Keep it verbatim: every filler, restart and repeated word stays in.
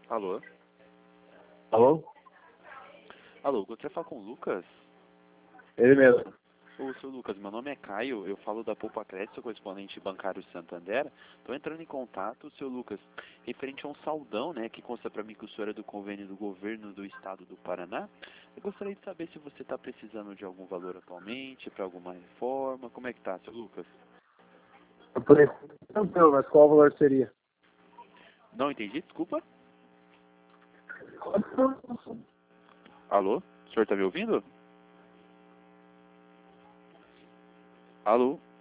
Alô? Alô? Alô, gostaria de falar com o Lucas? Ele mesmo. Ô, seu Lucas, meu nome é Caio, eu falo da Poupa Crédito, sou correspondente bancário Santander. Estou entrando em contato, seu Lucas, referente a um saldão, né, que consta para mim que o senhor é do convênio do governo do estado do Paraná. Eu gostaria de saber se você está precisando de algum valor atualmente, para alguma reforma, como é que tá, seu Lucas? Por enquanto, tranquilo, mas qual o valor seria? Não entendi, desculpa. Alô? O senhor está me ouvindo? Alô?